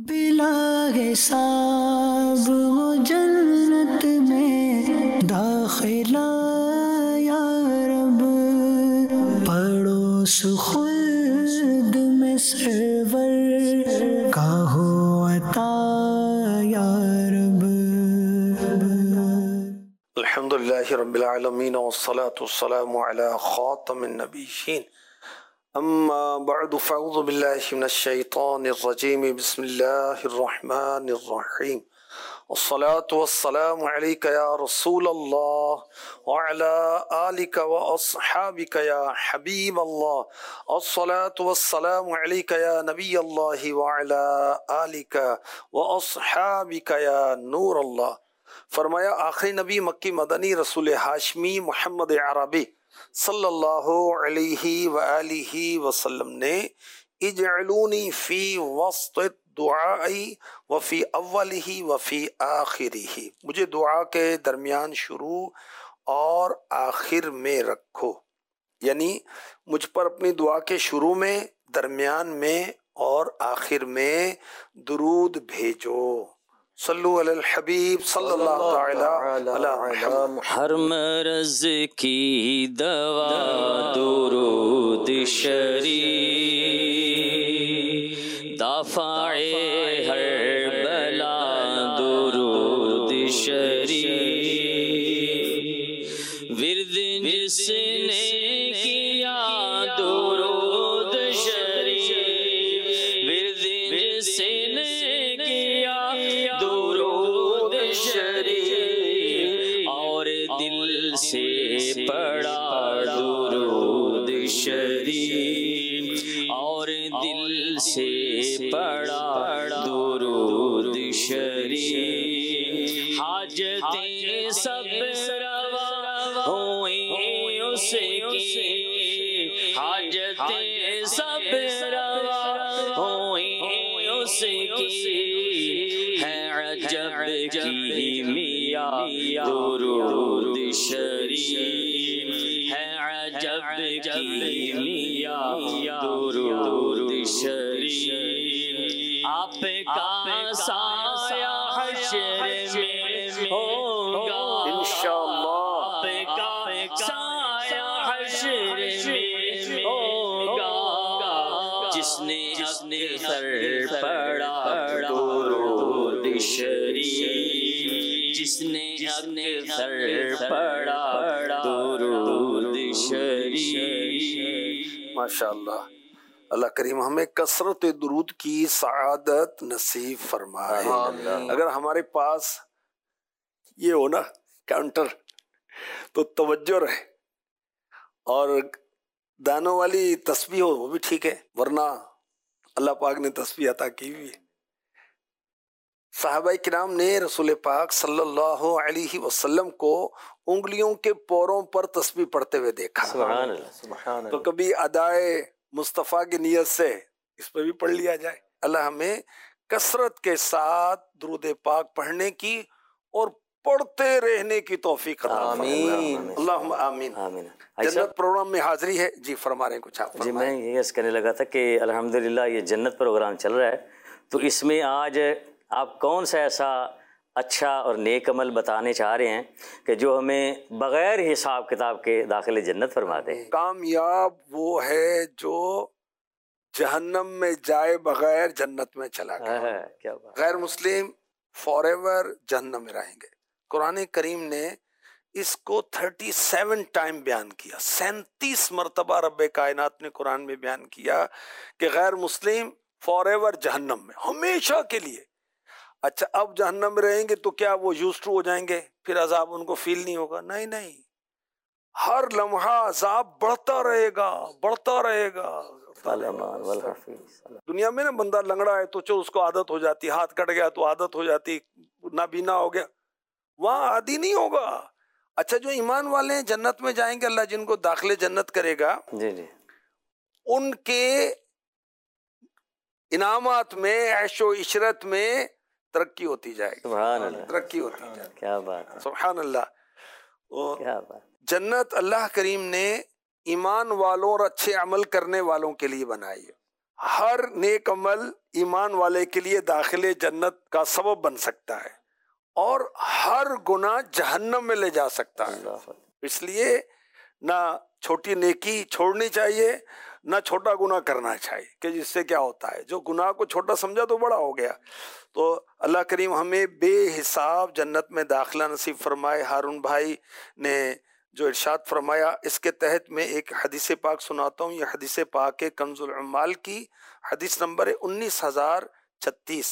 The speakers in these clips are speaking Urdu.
بلا حساب ہو جنت میں داخلہ یا رب، پڑوس خلد میں سرور کا ہو عطا یا رب۔ الحمدللہ رب العالمین والصلاة والسلام علی خاتم النبیین، اما بعد فاعوذ باللہ من الشیطان الرجیم، بسم اللہ الرحمن الرحیم، والصلاة والسلام علیک یا رسول اللہ وعلی آلک واصحابک یا حبیب اللہ، والصلاة والسلام علیک یا نبی اللہ وعلی آلک واصحابک یا نور اللہ۔ فرمایا آخری نبی مکی مدنی رسول ہاشمی محمد عربی صلی اللہ علیہ وآلہ وسلم نے اجعلونی فی وسط الدعاء وفی اولہ وفی آخرہ، مجھے دعا کے درمیان شروع اور آخر میں رکھو، یعنی مجھ پر اپنی دعا کے شروع میں، درمیان میں اور آخر میں درود بھیجو۔ صلو علی الحبیب صلی اللہ تعالی علی محمد۔ ہر مرض کی دوا درود شریف، دافع ہر بلا درود شریف، ورد جس نے کیا درود شریف، ورد جس نے کیا درود شریف، اور دل سے پڑھا درود شریف، اور دل سے پڑھا درود شریف، حاجتیں سب روا ہوئیں اس کی، حاجتیں سب روا ہوئیں اس کی، ہے عجب کی میاں درود شریف، ہے عجب کی میاں درود شریف، آپ کا سایہ حشر میں ہوگا انشاءاللہ، آپ کا سایہ حشر میں ہوگا، جس نے اپنے سر پڑھا درود شریف، جس نے اپنے سر پڑھا درود شریف۔ ماشاءاللہ، اللہ کریم ہمیں کثرت درود کی سعادت نصیب فرمائے۔ اگر ہمارے پاس یہ ہو نا کاؤنٹر تو توجہ رہے، اور دانوں والی تسبیح ہو وہ بھی ٹھیک ہے، ورنہ اللہ پاک نے تسبیح عطا کی ہوئی ہے۔ صحابہ کرام نے رسول پاک صلی اللہ علیہ وسلم کو انگلیوں کے پوروں پر تسبیح پڑھتے ہوئے دیکھا، سبحان اللہ، سبحان اللہ۔ تو کبھی ادائے مصطفیٰ کی نیت سے اس پہ بھی پڑھ لیا جائے۔ اللہ ہمیں کثرت کے ساتھ درود پاک پڑھنے کی اور پڑھتے رہنے کی توفیق عطا فرمائے، آمین، اللہم آمین۔ آمین۔ جنت پروگرام میں حاضری ہے، جی فرما رہے ہیں کچھ آپ جی، فرمائیں۔ میں یہ عرض کرنے لگا تھا کہ الحمدللہ یہ جنت پروگرام چل رہا ہے، تو اس میں آج آپ کون سا ایسا اچھا اور نیک عمل بتانے چاہ رہے ہیں کہ جو ہمیں بغیر حساب کتاب کے داخل جنت فرما دے؟ کامیاب وہ ہے جو جہنم میں جائے بغیر جنت میں چلا گیا۔ کیا بات، غیر مسلم فار ایور جہنم میں رہیں گے۔ قرآن کریم نے اس کو 37 ٹائم بیان کیا، 37 مرتبہ رب کائنات نے قرآن میں بیان کیا کہ غیر مسلم فار ایور جہنم میں، ہمیشہ کے لیے۔ اچھا، اب جہنم میں رہیں گے تو کیا وہ یوزڈ ٹو ہو جائیں گے، پھر عذاب ان کو فیل نہیں ہوگا؟ نہیں نہیں، ہر لمحہ عذاب بڑھتا رہے گا، بڑھتا رہے گا۔ دنیا میں نا بندہ لنگڑا ہے تو چلو اس کو عادت ہو جاتی، ہاتھ کٹ گیا تو عادت ہو جاتی، نابینا ہو گیا، وہاں عادی نہیں ہوگا۔ اچھا، جو ایمان والے ہیں جنت میں جائیں گے، اللہ جن کو داخل جنت کرے گا، جی جی، ان کے انعامات میں، عیش و عشرت میں ترقی ہوتی جائے گی، سبحان اللہ، ترقی ہوتی جائے گی، کیا بات ہے، سبحان اللہ۔ کیا بات، جنت اللہ کریم نے ایمان والوں اور اچھے عمل کرنے والوں کے لیے بنائی ہے۔ ہر نیک عمل ایمان والے کے لیے داخل جنت کا سبب بن سکتا ہے اور ہر گناہ جہنم میں لے جا سکتا ہے. اس لیے نہ چھوٹی نیکی چھوڑنی چاہیے نہ چھوٹا گناہ کرنا چاہیے کہ جس سے کیا ہوتا ہے جو گناہ کو چھوٹا سمجھا تو بڑا ہو گیا. تو اللہ کریم ہمیں بے حساب جنت میں داخلہ نصیب فرمائے. ہارون بھائی نے جو ارشاد فرمایا اس کے تحت میں ایک حدیث پاک سناتا ہوں. یہ حدیث پاک ہے کنز العمال کی حدیث نمبر 19036.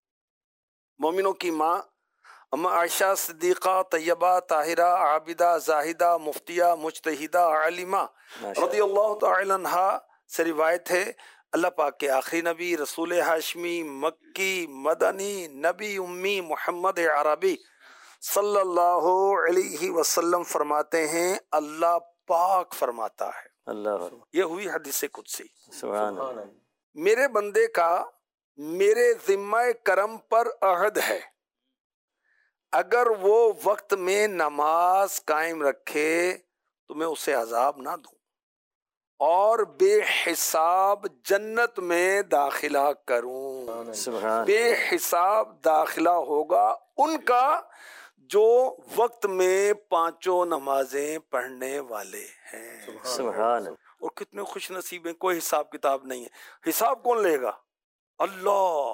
مومنوں کی ماں اما عائشہ صدیقہ طیبہ طاہرہ عابدہ زاہدہ مفتیہ مجتہدہ عالمہ رضی اللہ تعالی عنہا سے روایت ہے اللہ پاک کے آخری نبی رسول ہاشمی مکی مدنی نبی امی محمد عربی صلی اللہ علیہ وسلم فرماتے ہیں اللہ پاک فرماتا ہے. اللہ یہ ہوئی حدیث قدسی. سبحان اللہ. میرے بندے کا میرے ذمہ کرم پر عہد ہے اگر وہ وقت میں نماز قائم رکھے تو میں اسے عذاب نہ دوں اور بے حساب جنت میں داخلہ کروں. سبحان. بے حساب داخلہ ہوگا ان کا جو وقت میں 5 نمازیں پڑھنے والے ہیں. سبحان. اور کتنے خوش نصیب ہیں کوئی حساب کتاب نہیں ہے. حساب کون لے گا؟ اللہ.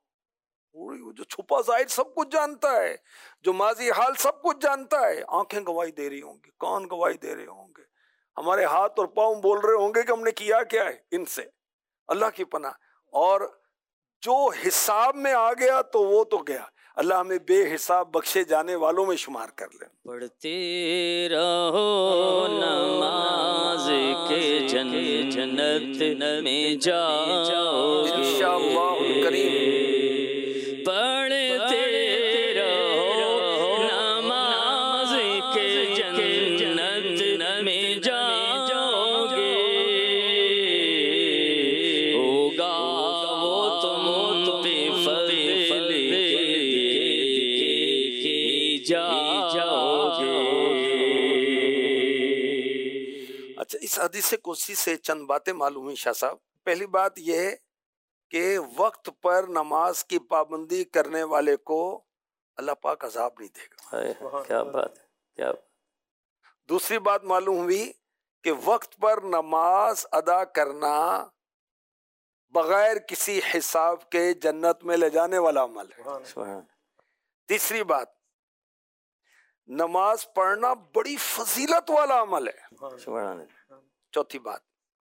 جو چھپا ظاہر سب کچھ جانتا ہے جو ماضی حال سب کچھ جانتا ہے. آنکھیں گواہی دے رہی ہوں گی کان گواہی دے رہے ہوں گے ہمارے ہاتھ اور پاؤں بول رہے ہوں گے کہ ہم نے کیا کیا ہے ان سے. اللہ کی پناہ. اور جو حساب میں آ گیا تو وہ تو گیا. اللہ ہمیں بے حساب بخشے جانے والوں میں شمار کر لیں. پڑھتے رہو نماز کے جنت میں جاؤ گے انشاءاللہ کریم. پڑھتے رہو نماز کے جنت میں جاؤ گے ہوگا وہ تم پہ فضل جاؤ گے. اچھا اس حدیث قدسی سے چند باتیں معلوم ہوئی شاہ صاحب. پہلی بات یہ ہے کہ وقت پر نماز کی پابندی کرنے والے کو اللہ پاک عذاب نہیں دے گا. کیا بات ہے کیا. دوسری بات معلوم ہوئی کہ وقت پر نماز ادا کرنا بغیر کسی حساب کے جنت میں لے جانے والا عمل ہے. تیسری بات نماز پڑھنا بڑی فضیلت والا عمل ہے. چوتھی بات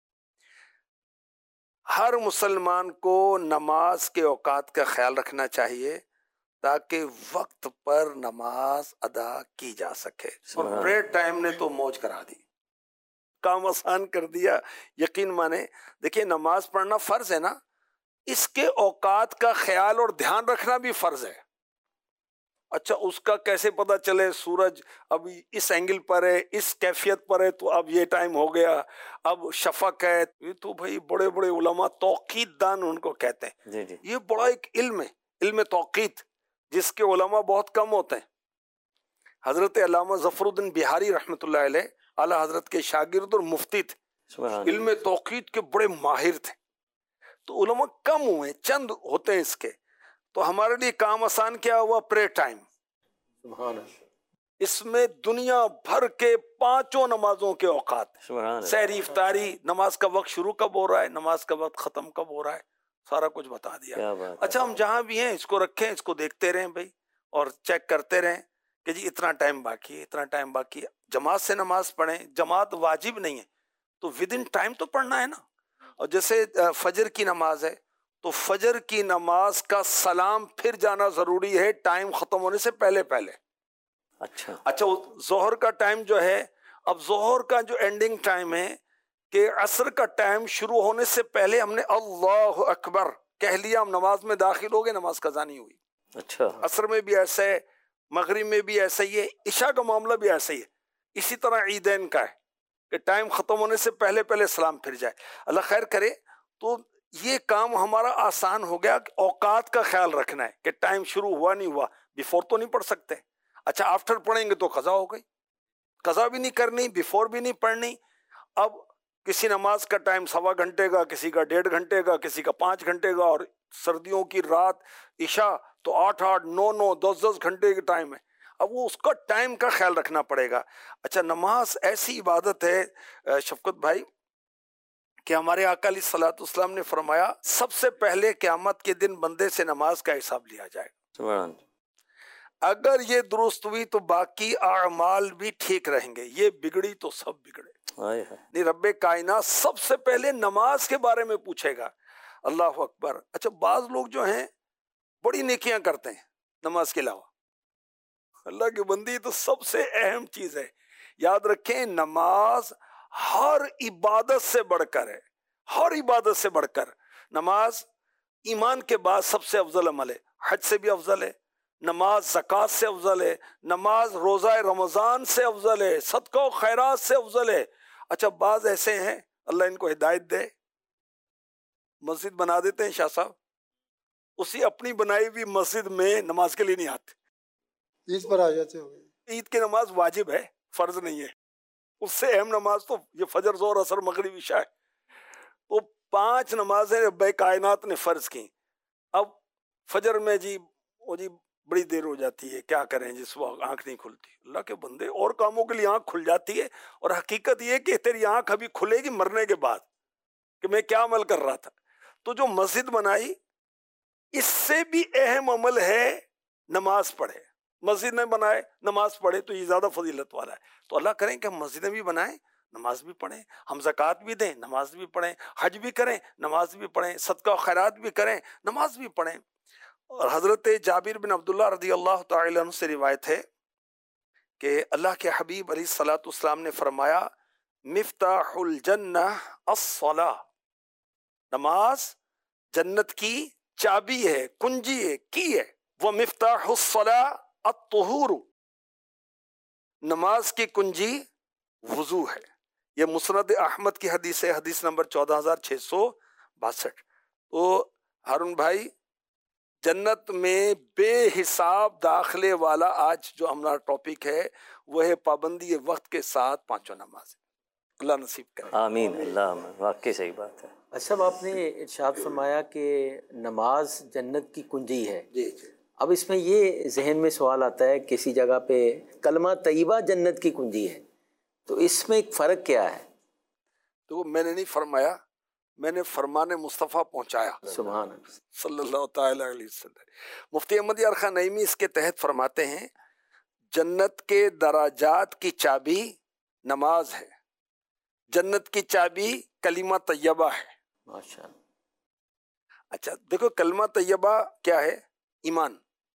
ہر مسلمان کو نماز کے اوقات کا خیال رکھنا چاہیے تاکہ وقت پر نماز ادا کی جا سکے. اور پریئر ٹائم نے تو موج کرا دی کام آسان کر دیا. یقین مانے دیکھیں نماز پڑھنا فرض ہے نا اس کے اوقات کا خیال اور دھیان رکھنا بھی فرض ہے. اچھا اس کا کیسے پتا چلے سورج اب اس اینگل پر ہے اس کیفیت پر ہے تو اب یہ ٹائم ہو گیا اب شفق ہے. یہ تو بھائی بڑے بڑے علماء توقیت دان ان کو کہتے ہیں. یہ بڑا ایک علم ہے علم توقیت جس کے علماء بہت کم ہوتے ہیں. حضرت علامہ ظفر الدین بہاری رحمۃ اللہ علیہ اعلیٰ حضرت کے شاگرد اور مفتی تھے. علم توقیت کے بڑے ماہر تھے. تو علماء کم ہوئے چند ہوتے ہیں اس کے. تو ہمارے لیے کام آسان کیا ہوا پریئر ٹائم. اس میں دنیا بھر کے 5 نمازوں کے اوقات سحری افطاری نماز کا وقت شروع کب ہو رہا ہے نماز کا وقت ختم کب ہو رہا ہے سارا کچھ بتا دیا. اچھا ہم جہاں بھی ہیں اس کو رکھیں اس کو دیکھتے رہیں بھائی اور چیک کرتے رہیں کہ جی اتنا ٹائم باقی ہے اتنا ٹائم باقی ہے. جماعت سے نماز پڑھیں. جماعت واجب نہیں ہے تو ود ان ٹائم تو پڑھنا ہے نا. اور جیسے فجر کی نماز ہے تو فجر کی نماز کا سلام پھر جانا ضروری ہے ٹائم ختم ہونے سے پہلے پہلے. اچھا ظہر کا ٹائم جو ہے اب ظہر کا جو اینڈنگ ٹائم ہے کہ عصر کا ٹائم شروع ہونے سے پہلے ہم نے اللہ اکبر کہہ لیا ہم نماز میں داخل ہو گئے نماز قضا نہیں ہوئی. اچھا عصر میں بھی ایسا ہے مغرب میں بھی ایسا ہی ہے عشاء کا معاملہ بھی ایسا ہی ہے. اسی طرح عیدین کا ہے کہ ٹائم ختم ہونے سے پہلے پہلے سلام پھر جائے. اللہ خیر کرے. تو یہ کام ہمارا آسان ہو گیا کہ اوقات کا خیال رکھنا ہے کہ ٹائم شروع ہوا نہیں ہوا بیفور تو نہیں پڑھ سکتے. اچھا آفٹر پڑھیں گے تو قضا ہو گئی. قضا بھی نہیں کرنی بیفور بھی نہیں پڑھنی. اب کسی نماز کا ٹائم 1.25 گھنٹے کا، کسی کا 1.5 گھنٹے کا، کسی کا 5 گھنٹے کا، اور سردیوں کی رات عشاء تو 8 9 10 گھنٹے کے ٹائم ہے. اب وہ اس کا ٹائم کا خیال رکھنا پڑے گا. اچھا، نماز ایسی عبادت ہے شفقت بھائی کہ ہمارے آقا علیہ الصلوۃ والسلام نے فرمایا سب سے پہلے قیامت کے دن بندے سے نماز کا حساب لیا جائے گا. اگر یہ درست ہوئی تو باقی اعمال بھی ٹھیک رہیں گے، یہ بگڑی تو سب بگڑے. نہیں، رب کائنات سب سے پہلے نماز کے بارے میں پوچھے گا. اللہ اکبر. اچھا، بعض لوگ جو ہیں بڑی نیکیاں کرتے ہیں نماز کے علاوہ. اللہ کی بندی تو سب سے اہم چیز ہے. یاد رکھیں، نماز ہر عبادت سے بڑھ کر ہے، ہر عبادت سے بڑھ کر. نماز ایمان کے بعد سب سے افضل عمل ہے، حج سے بھی افضل ہے. نماز زکوٰۃ سے افضل ہے. نماز روزہ رمضان سے افضل ہے. صدقہ و خیرات سے افضل ہے. اچھا، بعض ایسے ہیں اللہ ان کو ہدایت دے، مسجد بنا دیتے ہیں شاہ صاحب، اسی اپنی بنائی ہوئی مسجد میں نماز کے لیے نہیں آتے، عید پر آ جاتے ہو گئے. عید کی نماز واجب ہے، فرض نہیں ہے. اس سے اہم نماز تو یہ فجر، ظہر، عصر، مغرب، عشاء ہے. وہ 5 نمازیں رب کائنات نے فرض کی. اب فجر میں جی بڑی دیر ہو جاتی ہے، کیا کریں جس وقت آنکھ نہیں کھلتی. اللہ کے بندے، اور کاموں کے لیے آنکھ کھل جاتی ہے، اور حقیقت یہ کہ تیری آنکھ ابھی کھلے گی مرنے کے بعد کہ میں کیا عمل کر رہا تھا. تو جو مسجد بنائی، اس سے بھی اہم عمل ہے نماز پڑھے. مسجد نہیں بنائے نماز پڑھے تو یہ زیادہ فضیلت والا ہے. تو اللہ کریں کہ ہم مسجدیں بھی بنائیں، نماز بھی پڑھیں، ہم زکوٰۃ بھی دیں، نماز بھی پڑھیں، حج بھی کریں، نماز بھی پڑھیں، صدقہ و خیرات بھی کریں، نماز بھی پڑھیں. اور حضرت جابر بن عبداللہ رضی اللہ تعالی عنہ سے روایت ہے کہ اللہ کے حبیب علیہ الصلوۃ والسلام نے فرمایا مفتاح الجنہ الصلاۃ، نماز جنت کی چابی ہے، کنجی ہے، کی ہے. وہ مفتاح الصلاۃ الطہور، نماز کی کنجی وضو ہے. یہ مسند احمد کی حدیث ہے، حدیث نمبر 14662. تو ہارون بھائی، جنت میں بے حساب داخلے والا آج جو ہمارا ٹاپک ہے وہ ہے پابندی وقت کے ساتھ 5 نماز. اللہ نصیب کرے. آمین. اللہ، واقعی صحیح بات ہے. اچھا، آپ نے ارشاد فرمایا کہ نماز جنت کی کنجی ہے. جی جی. اب اس میں یہ ذہن میں سوال آتا ہے، کسی جگہ پہ کلمہ طیبہ جنت کی کنجی ہے، تو اس میں ایک فرق کیا ہے؟ تو میں نے نہیں فرمایا، میں نے فرمان مصطفیٰ پہنچایا سبحان اللہ صلی اللہ تعالی علیہ وسلم. مفتی احمد یار خان نعیمی اس کے تحت فرماتے ہیں جنت کے دراجات کی چابی نماز ہے، جنت کی چابی کلمہ طیبہ ہے. ماشاء اللہ. اچھا دیکھو، کلمہ طیبہ کیا ہے؟ ایمان.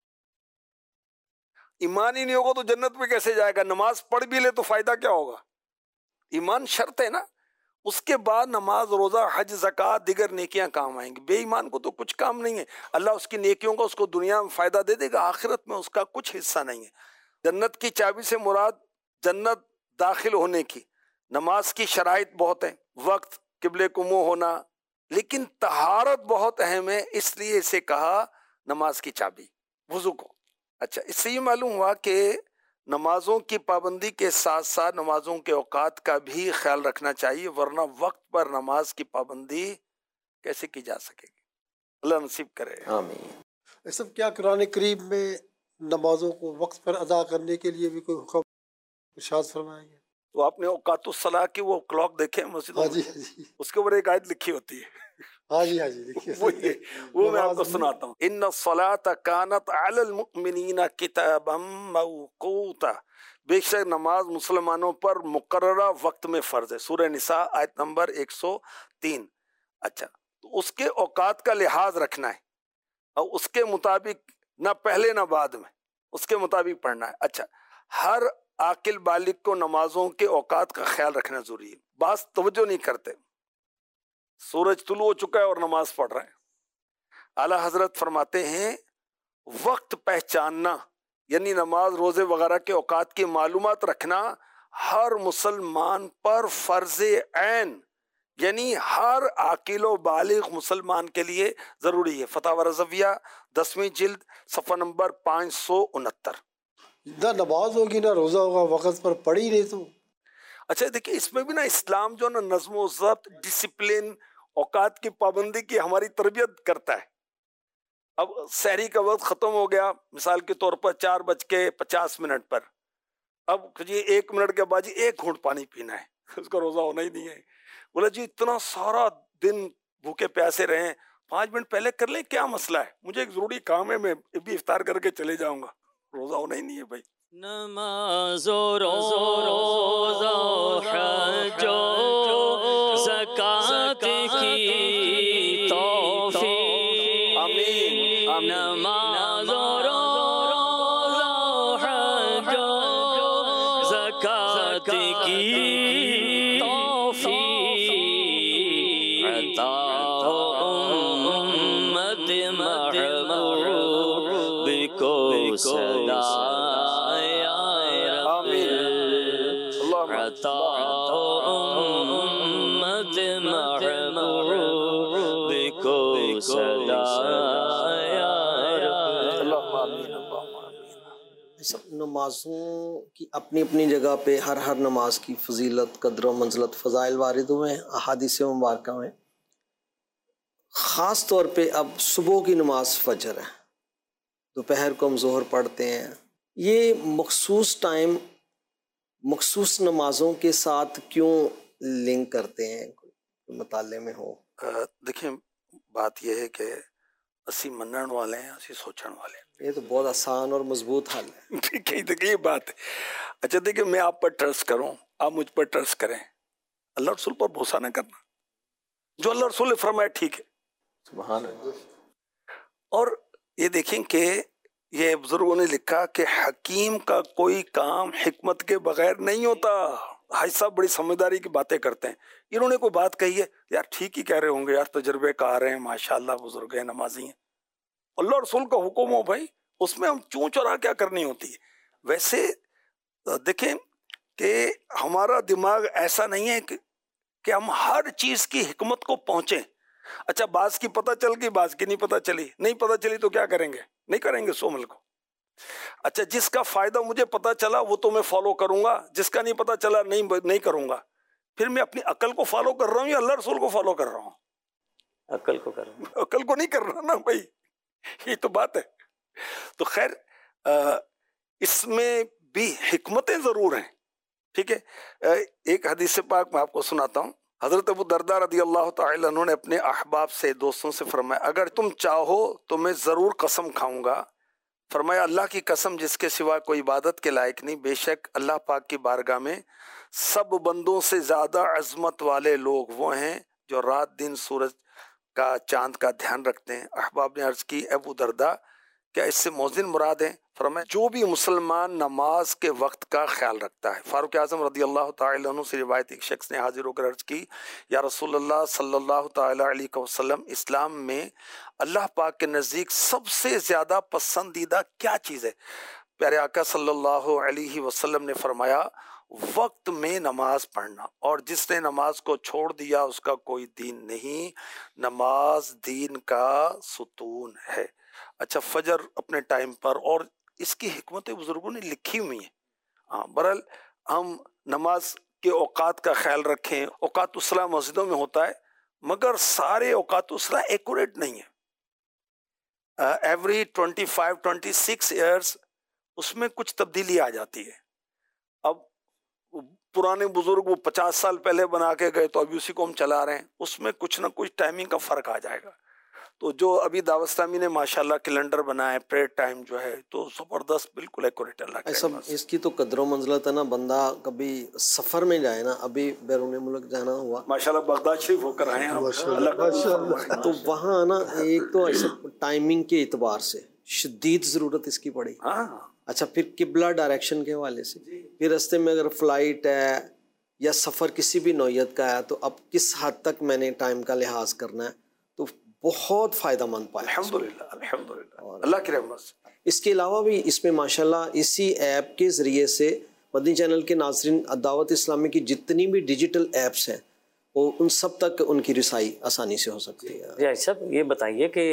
ایمان ہی نہیں ہوگا تو جنت میں کیسے جائے گا؟ نماز پڑھ بھی لے تو فائدہ کیا ہوگا؟ ایمان شرط ہے نا. اس کے بعد نماز، روزہ، حج، زکوٰۃ، دیگر نیکیاں کام آئیں گی. بے ایمان کو تو کچھ کام نہیں ہے. اللہ اس کی نیکیوں کا اس کو دنیا میں فائدہ دے دے گا، آخرت میں اس کا کچھ حصہ نہیں ہے. جنت کی چابی سے مراد جنت داخل ہونے کی نماز کی شرائط بہت ہیں، وقت، قبلے کو منہ ہونا، لیکن طہارت بہت اہم ہے، اس لیے اسے کہا نماز کی چابی، وضو کو. اچھا، اس سے یہ معلوم ہوا کہ نمازوں کی پابندی کے ساتھ ساتھ نمازوں کے اوقات کا بھی خیال رکھنا چاہیے، ورنہ وقت پر نماز کی پابندی کیسے کی جا سکے گی. اللہ نصیب کرے. آمین. سب کیا قرآن کریم میں نمازوں کو وقت پر ادا کرنے کے لیے بھی کوئی حکم ارشاد فرمایا گیا؟ تو آپ نے اوقات الصلاح کی وہ کلاک دیکھے مسجد ہاں میں؟ جی ہاں جی اس کے اوپر ایک آیت لکھی ہوتی ہے. ہاں جی ہاں جی دیکھیے وہ میں آپ کو سناتا ہوں. ان الصلاۃ کانت علی المؤمنین کتابا موقوتا، بے شک نماز مسلمانوں پر مقررہ وقت میں فرض ہے. سورہ نساء آیت نمبر 103. اچھا، تو اس کے اوقات کا لحاظ رکھنا ہے اور اس کے مطابق، نہ پہلے نہ بعد میں، اس کے مطابق پڑھنا ہے. اچھا، ہر عاقل بالغ کو نمازوں کے اوقات کا خیال رکھنا ضروری ہے. بعض توجہ نہیں کرتے، سورج طلوع ہو چکا ہے اور نماز پڑھ رہے ہیں. اعلیٰ حضرت فرماتے ہیں وقت پہچاننا یعنی نماز، روزے وغیرہ کے اوقات کی معلومات رکھنا ہر مسلمان پر فرض عین، یعنی ہر عاقل و بالغ مسلمان کے لیے ضروری ہے. فتاوی رضویہ 10ویں جلد صفحہ نمبر 569. نہ نماز ہوگی نہ روزہ ہوگا، وقت پر پڑھ ہی نہیں تو اچھا دیکھیے اس میں بھی نا اسلام جو نا نظم و ضبط، ڈسپلن، اوقات کی پابندی کی ہماری تربیت کرتا ہے. اب سحری کا وقت ختم ہو گیا مثال کے طور پر 4:50 پر، اب جی 1 منٹ کے بعد جی 1 گھونٹ پانی پینا ہے، اس کا روزہ ہونا ہی نہیں ہے. بولا جی اتنا سارا دن بھوکے پیاسے رہیں، 5 منٹ پہلے کر لیں، کیا مسئلہ ہے، مجھے ایک ضروری کام ہے، میں بھی افطار کر کے چلے جاؤں گا. روزہ ہونا ہی نہیں ہے بھائی. نماز و روزہ حج و زکات کی توفیق، آمین آمین. نماز و روزہ حج و زکات کی توفیق عطا امت محبوب کو صدا نمازوں کی اپنی اپنی جگہ پہ ہر نماز کی فضیلت، قدر و منزلت، فضائل وارد ہوئے ہیں احادیث مبارکہ میں. خاص طور پہ اب صبح کی نماز فجر ہے، دوپہر کو ہم ظہر پڑھتے ہیں، یہ مخصوص ٹائم مخصوص نمازوں کے ساتھ کیوں لنک کرتے ہیں؟ مطالعے میں ہو. دیکھیں بات یہ ہے کہ اسی منن والے ہیں، اسی سوچن والے ہیں. یہ تو بہت آسان اور مضبوط حل ہے. دیکھیں یہ بات ہے. اچھا دیکھیں میں آپ پر ٹرسٹ کروں، آپ مجھ پر ٹرسٹ کریں، اللہ رسول پر بھروسہ نہ کرنا. جو اللہ رسول نے فرمایا ٹھیک ہے. سبحان اللہ. اور یہ دیکھیں کہ یہ بزرگوں نے لکھا کہ حکیم کا کوئی کام حکمت کے بغیر نہیں ہوتا. حاج صاحب بڑی سمجھداری کی باتیں کرتے ہیں. انہوں نے کوئی بات کہی ہے، یار ٹھیک ہی کہہ رہے ہوں گے، یار تجربے کار ہیں، ماشاءاللہ بزرگ ہیں، نمازی ہیں. اللہ رسول کا حکم ہو بھائی، اس میں ہم چون چورا کیا کرنی ہوتی ہے. ویسے دیکھیں کہ ہمارا دماغ ایسا نہیں ہے کہ ہم ہر چیز کی حکمت کو پہنچیں. اچھا بعض کی پتہ چل گئی، بعض کی نہیں پتہ چلی، نہیں پتہ چلی تو کیا کریں گے؟ نہیں کریں گے سو عمل کو. اچھا جس کا فائدہ مجھے پتہ چلا وہ تو میں فالو کروں گا، جس کا نہیں پتہ چلا نہیں کروں گا. پھر میں اپنی عقل کو فالو کر رہا ہوں یا اللہ رسول کو فالو کر رہا ہوں؟ عقل کو کر رہا ہوں. عقل کو نہیں کر رہا نا بھائی، یہ تو بات ہے. تو خیر اس میں بھی حکمتیں ضرور ہیں. ٹھیک ہے، ایک حدیث پاک میں آپ کو سناتا ہوں. حضرت ابو درداء رضی اللہ تعالی عنہ نے اپنے احباب سے، دوستوں سے فرمایا اگر تم چاہو تو میں ضرور قسم کھاؤں گا. فرمایا اللہ کی قسم جس کے سوا کوئی عبادت کے لائق نہیں، بے شک اللہ پاک کی بارگاہ میں سب بندوں سے زیادہ عظمت والے لوگ وہ ہیں جو رات دن سورج کا چاند کا دھیان رکھتے ہیں. احباب نے عرض کی ابو درداء کیا اس سے مؤذن مراد ہے؟ فرمایا جو بھی مسلمان نماز کے وقت کا خیال رکھتا ہے. فاروق اعظم رضی اللہ تعالی عنہ سے روایت ایک شخص نے حاضر ہو کر عرض کی یا رسول اللہ صلی اللہ تعالی علیہ وسلم، اسلام میں اللہ پاک کے نزدیک سب سے زیادہ پسندیدہ کیا چیز ہے؟ پیارے آقا صلی اللہ علیہ وسلم نے فرمایا وقت میں نماز پڑھنا، اور جس نے نماز کو چھوڑ دیا اس کا کوئی دین نہیں. نماز دین کا ستون ہے. اچھا فجر اپنے ٹائم پر، اور اس کی حکمتیں بزرگوں نے لکھی ہوئی ہیں. ہاں بہرحال ہم نماز کے اوقات کا خیال رکھیں. اوقات الصلاح مسجدوں میں ہوتا ہے مگر سارے اوقات الصلاح ایکوریٹ نہیں ہے. ایوری 25-26 ایئرس اس میں کچھ تبدیلی آ جاتی ہے. اب پرانے بزرگ وہ 50 سال پہلے بنا کے گئے تو ابھی اسی کو ہم چلا رہے ہیں، اس میں کچھ نہ کچھ ٹائمنگ کا فرق آ جائے گا. تو جو ابھی دعوت اسلامی نے ماشاءاللہ کیلنڈر بنایا، پریئر ٹائم جو ہے تو زبردست بالکل ایکوریٹ. اللہ ایسا اس کی تو قدر و منزلت ہے نا. بندہ کبھی سفر میں جائے نا، ابھی بیرون ملک جانا ہوا، ماشاءاللہ بغداد شریف ہو کر آئے ہیں، تو وہاں نا ایک تو ایسے ٹائمنگ کے اعتبار سے شدید ضرورت اس کی پڑی. اچھا پھر قبلہ ڈائریکشن کے حوالے سے، پھر راستے میں اگر فلائٹ ہے یا سفر کسی بھی نوعیت کا ہے تو اب کس حد تک میں نے ٹائم کا لحاظ کرنا ہے، تو بہت فائدہ مند پایا. الحمدللہ الحمدللہ اللہ کی رحمت سے. اس کے علاوہ بھی اس میں ماشاءاللہ اسی ایپ کے ذریعے سے مدنی چینل کے ناظرین دعوت اسلامی کی جتنی بھی ڈیجیٹل ایپس ہیں وہ ان سب تک ان کی رسائی آسانی سے ہو سکتی ہے. جی صاحب یہ بتائیے کہ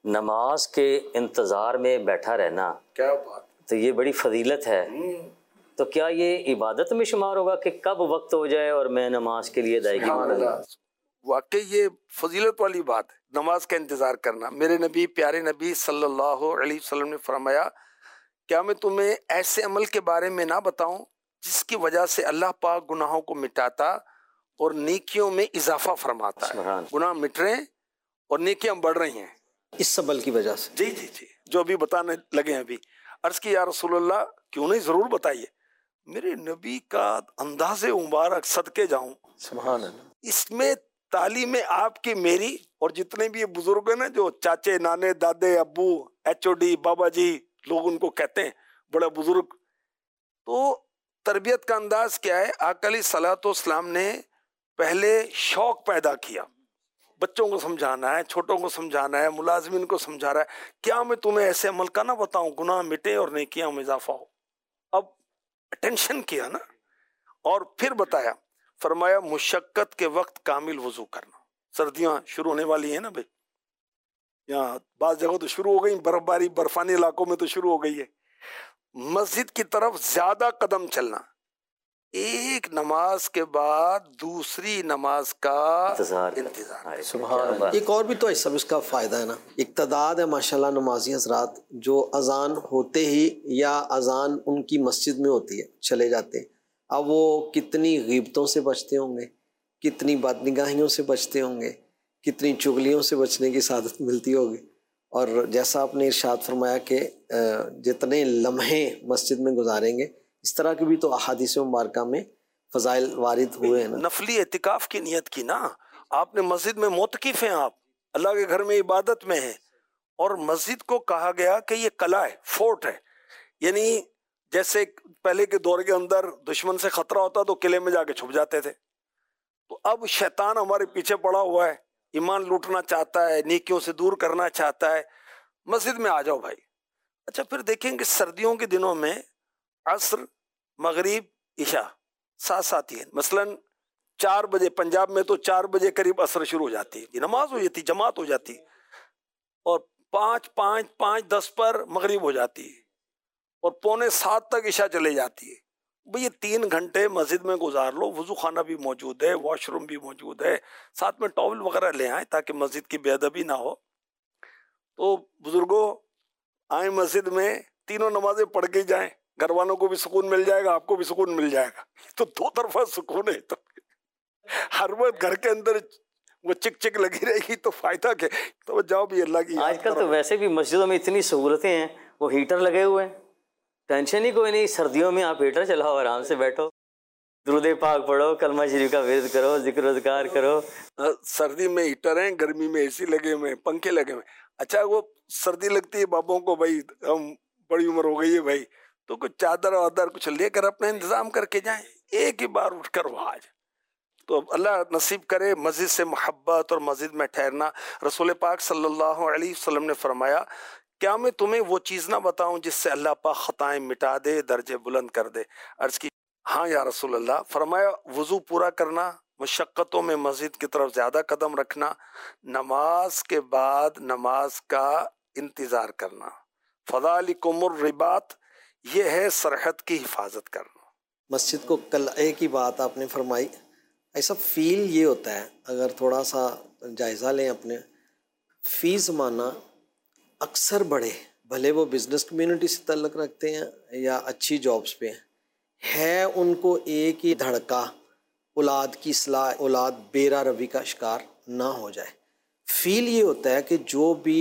نماز کے انتظار میں بیٹھا رہنا، کیا بات، تو یہ بڑی فضیلت ہے. تو کیا یہ عبادت میں شمار ہوگا کہ کب وقت ہو جائے اور میں نماز کے لیے ادائیگی کروں؟ واقعی یہ فضیلت والی بات ہے، نماز کا انتظار کرنا۔ میرے نبی، پیارے نبی صلی اللہ علیہ وسلم نے فرمایا، کیا میں تمہیں ایسے عمل کے بارے میں نہ بتاؤں جس کی وجہ سے اللہ پاک گناہوں کو مٹاتا اور نیکیوں میں اضافہ فرماتا ہے؟ گناہ مٹ رہے ہیں اور نیکیاں بڑھ رہی ہیں اس عمل کی وجہ سے۔ جی جی جی، جو ابھی بتانے لگے ہیں ابھی۔ عرض کی یا رسول اللہ، کیوں نہیں، ضرور بتائیے۔ میرے نبی کا انداز مبارک، صدقے جاؤں، سبحان اللہ۔ اس میں تعلیم آپ کی، میری اور جتنے بھی یہ بزرگ ہیں نا، جو چاچے، نانے، دادے، ابو، HOD، بابا جی لوگ ان کو کہتے ہیں، بڑا بزرگ، تو تربیت کا انداز کیا ہے؟ آقا علیہ الصلوۃ والسلام نے پہلے شوق پیدا کیا، بچوں کو سمجھانا ہے، چھوٹوں کو سمجھانا ہے، ملازمین کو سمجھا رہا ہے، کیا میں تمہیں ایسے عمل کا نہ بتاؤں گناہ مٹے اور نیکیاں میں اضافہ ہو؟ اب اٹینشن کیا نا، اور پھر بتایا، فرمایا مشقت کے وقت کامل وضو کرنا۔ سردیاں شروع ہونے والی ہیں نا بھائی، یہاں بعض جگہ تو شروع ہو گئی، برف باری برفانی علاقوں میں تو شروع ہو گئی ہے۔ مسجد کی طرف زیادہ قدم چلنا، ایک نماز کے بعد دوسری نماز کا انتظار۔ سبحان اللہ۔ ایک اور بھی تو ہے سب اس کا فائدہ ہے نا، ایک تعداد ہے ماشاءاللہ نمازی حضرات جو اذان ہوتے ہی یا اذان ان کی مسجد میں ہوتی ہے چلے جاتے ہیں۔ اب وہ کتنی غیبتوں سے بچتے ہوں گے، کتنی بدنگاہیوں سے بچتے ہوں گے، کتنی چغلیوں سے بچنے کی سعادت ملتی ہوگی۔ اور جیسا آپ نے ارشاد فرمایا کہ جتنے لمحے مسجد میں گزاریں گے، اس طرح کی بھی تو احادیث مبارکہ میں فضائل وارد ہوئے ہیں نا۔ نفلی اعتکاف کی نیت کی نا، آپ نے مسجد میں معتکف ہیں، آپ اللہ کے گھر میں عبادت میں ہیں، اور مسجد کو کہا گیا کہ یہ قلعہ ہے، فورٹ ہے، یعنی جیسے پہلے کے دور کے اندر دشمن سے خطرہ ہوتا تو قلعے میں جا کے چھپ جاتے تھے، تو اب شیطان ہمارے پیچھے پڑا ہوا ہے، ایمان لوٹنا چاہتا ہے، نیکیوں سے دور کرنا چاہتا ہے، مسجد میں آ جاؤ بھائی۔ اچھا پھر دیکھیں کہ سردیوں کے دنوں میں عصر، مغرب، عشاء ساتھ ساتھ ہی ہے، مثلا 4 بجے، پنجاب میں تو 4 بجے قریب عصر شروع ہو جاتی ہے، یہ نماز ہو جاتی، جماعت ہو جاتی، اور 5:10 پر مغرب ہو جاتی ہے، اور 6:45 تک عشاء چلے جاتی ہے۔ بھئی یہ 3 گھنٹے مسجد میں گزار لو، وضو خانہ بھی موجود ہے، واش روم بھی موجود ہے، ساتھ میں ٹاول وغیرہ لے آئیں تاکہ مسجد کی بے ادبی نہ ہو۔ تو بزرگوں آئیں مسجد میں، تینوں نمازیں پڑھ کے جائیں، گھر والوں کو بھی سکون مل جائے گا، آپ کو بھی سکون مل جائے گا، تو 2 طرفہ سکون ہے۔ تو ہر وقت گھر کے اندر وہ چک چک لگی رہے گی تو فائدہ کیا؟ تو جاؤ بھی اللہ کی آج کل تو ویسے بھی مسجدوں میں اتنی سہولتیں ہیں، وہ ہیٹر لگے ہوئے ہیں، ٹینشن ہی کوئی نہیں، سردیوں میں آپ ہیٹر چلاؤ، آرام سے بیٹھو، درود پاک پڑھو، کلمہ شریف کا ورد کرو، ذکر و اذکار کرو۔ سردی میں ہیٹر ہیں، گرمی میں AC لگے ہوئے ہیں، پنکھے لگے ہوئے ہیں۔ اچھا وہ سردی لگتی ہے بابوں کو، بھائی ہم بڑی عمر ہو گئی ہے بھائی، تو کچھ چادر وادر کچھ لے کر اپنا انتظام کر کے جائیں، ایک ہی بار اٹھ کر وہ آ جائیں۔ تو اللہ نصیب کرے مسجد سے محبت اور مسجد میں ٹھہرنا۔ رسول پاک صلی اللہ علیہ وسلم نے فرمایا، کیا میں تمہیں وہ چیز نہ بتاؤں جس سے اللہ پاک خطائیں مٹا دے، درجے بلند کر دے؟ عرض کی ہاں یا رسول اللہ۔ فرمایا وضو پورا کرنا، مشقتوں میں مسجد کی طرف زیادہ قدم رکھنا، نماز کے بعد نماز کا انتظار کرنا، فذالکم الرباط، یہ ہے سرحد کی حفاظت کرنا۔ مسجد کو قلعے کی بات آپ نے فرمائی، ایسا فیل یہ ہوتا ہے، اگر تھوڑا سا جائزہ لیں اپنے، فی زمانہ اکثر بڑے، بھلے وہ بزنس کمیونٹی سے تعلق رکھتے ہیں یا اچھی جابس پہ ہے، ان کو ایک ہی دھڑکا اولاد کی اصلاح، اولاد بیرا روی کا شکار نہ ہو جائے۔ فیل یہ ہوتا ہے کہ جو بھی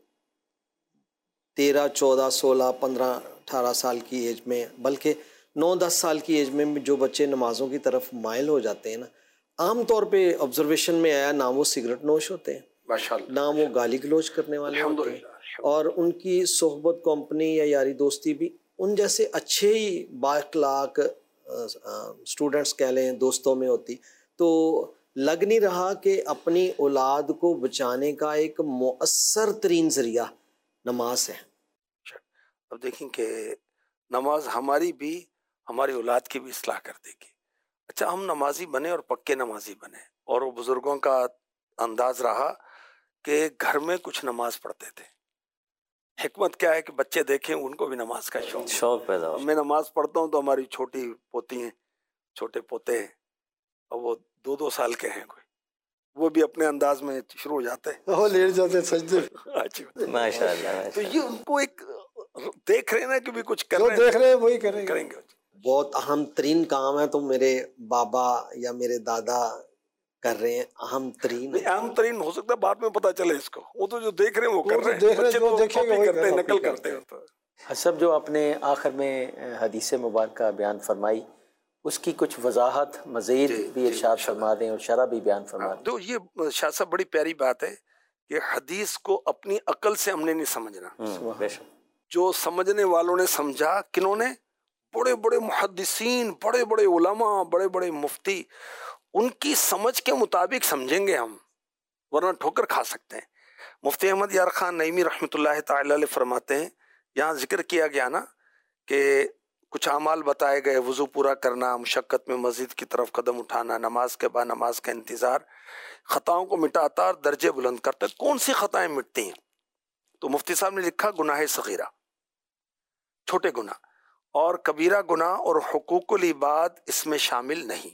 13 14 16 15 18 سال کی ایج میں، بلکہ 9 10 سال کی ایج میں جو بچے نمازوں کی طرف مائل ہو جاتے ہیں نا، عام طور پہ آبزرویشن میں آیا نہ وہ سگریٹ نوش ہوتے ہیں، نہ وہ گالی گلوچ کرنے والے ہوتے ہیں، اور ان کی صحبت، کمپنی یا یاری دوستی بھی ان جیسے اچھے ہی بااخلاق اسٹوڈنٹس کہہ لیں دوستوں میں ہوتی۔ تو لگ نہیں رہا کہ اپنی اولاد کو بچانے کا ایک مؤثر ترین ذریعہ نماز ہے۔ اب دیکھیں کہ نماز ہماری بھی، ہماری اولاد کی بھی اصلاح کر دے گی۔ اچھا ہم نمازی بنے اور پکے نمازی بنے، اور وہ بزرگوں کا انداز رہا کہ گھر میں کچھ نماز پڑھتے تھے، حکمت کیا ہے کہ بچے دیکھیں ان کو بھی نماز کا شوق پیدا ہو. میں نماز پڑھتا ہوں تو ہماری چھوٹی پوتی ہیں، چھوٹے پوتے ہیں، اور وہ 2 سال کے ہیں، کوئی وہ بھی اپنے انداز میں شروع ہو جاتے ہیں، وہ لیٹ جاتے ہیں سجدے. ماشاء اللہ. تو یہ ان کو ایک دیکھ رہے ہیں نا کہ بھی کچھ کر جو رہے دیکھ رہے ہیں وہی کریں گے. بہت اہم ترین کام ہے تو میرے بابا یا میرے دادا کر رہے ہیں، اہم ترین. اہم ترین ہو سکتا ہے بعد میں پتہ چلے اس کو، وہ تو جو دیکھ رہے ہیں وہ کر رہے ہیں، بچے جو تو دیکھیں گے کاپی وہی کرتے ہیں، نقل کرتے ہیں. حسب جو آپ نے آخر میں حدیث مبارکہ بیان فرمائی اس کی کچھ وضاحت مزید بھی ارشاد فرما دیں اور شرح بھی بیان فرما دیں. تو یہ شاہ صاحب بڑی پیاری بات ہے کہ حدیث کو اپنی عقل سے ہم نے نہیں سمجھنا. جو سمجھنے والوں نے سمجھا، کنہوں نے؟ بڑے بڑے محدثین، بڑے بڑے علماء، بڑے بڑے مفتی، ان کی سمجھ کے مطابق سمجھیں گے ہم، ورنہ ٹھوکر کھا سکتے ہیں. مفتی احمد یار خان نعیمی رحمۃ اللہ تعالی علیہ فرماتے ہیں، یہاں ذکر کیا گیا نا کہ کچھ اعمال بتائے گئے، وضو پورا کرنا، مشقت میں مسجد کی طرف قدم اٹھانا، نماز کے بعد نماز کا انتظار، خطاؤں کو مٹاتا اور درجے بلند کرتا ہے. کون سی خطائیں مٹتی ہیں؟ تو مفتی صاحب نے لکھا گناہ صغیرہ، چھوٹے گناہ، اور کبیرہ گناہ اور حقوق العباد اس میں شامل نہیں.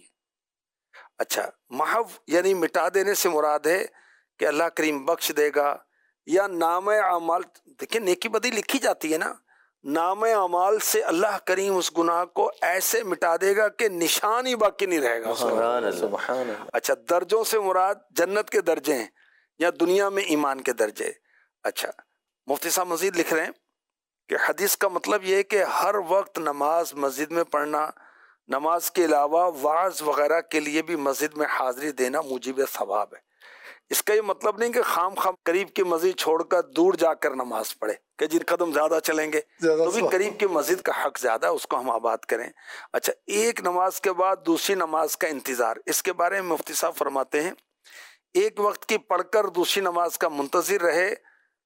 اچھا، محو یعنی مٹا دینے سے مراد ہے کہ اللہ کریم بخش دے گا، یا نام اعمال، دیکھیں نیکی بدی لکھی جاتی ہے نا، نام اعمال سے اللہ کریم اس گناہ کو ایسے مٹا دے گا کہ نشان ہی باقی نہیں رہے گا. سبحان اللہ. اچھا، درجوں سے مراد جنت کے درجے ہیں یا دنیا میں ایمان کے درجے. اچھا، مفتی صاحب مزید لکھ رہے ہیں کہ حدیث کا مطلب یہ ہے کہ ہر وقت نماز مسجد میں پڑھنا، نماز کے علاوہ وعظ وغیرہ کے لیے بھی مسجد میں حاضری دینا موجب ثواب ہے. اس کا یہ مطلب نہیں کہ خام قریب کی مسجد چھوڑ کر دور جا کر نماز پڑھے کہ جن قدم زیادہ چلیں گے تو بھی قریب کی مسجد کا حق زیادہ ہے، اس کو ہم آباد کریں. اچھا، ایک نماز کے بعد دوسری نماز کا انتظار، اس کے بارے میں مفتی صاحب فرماتے ہیں ایک وقت کی پڑھ کر دوسری نماز کا منتظر رہے،